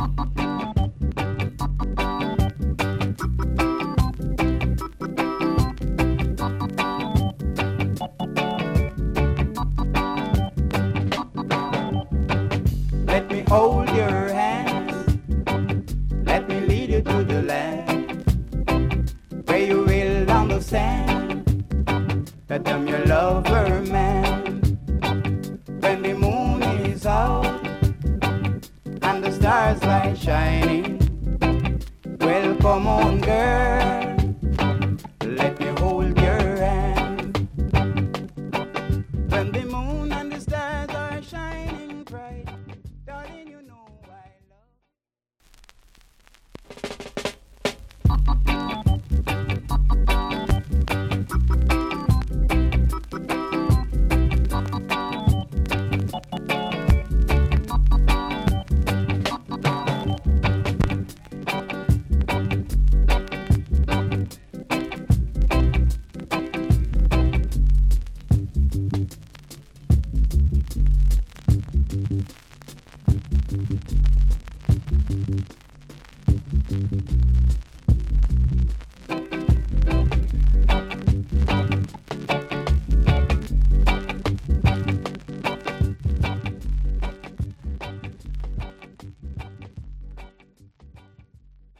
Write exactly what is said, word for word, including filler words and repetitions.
Let me hold your hand. Let me lead you to the land where you will understand that I'm your lover, man. When the moon is out and the stars light shining, well, come on, girl, let me hold your hand. When the moon and the stars are shining bright.